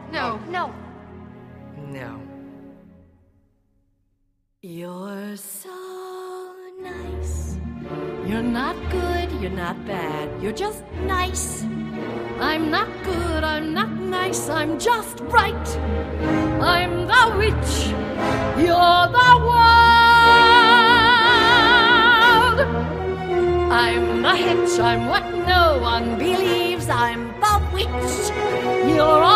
No. No. No. You're so nice. You're not good, you're not bad, you're just nice. I'm not good, I'm not nice, I'm just right. I'm the witch, you're the world. I'm the hitch, I'm what no one believes. I'm the witch, you're all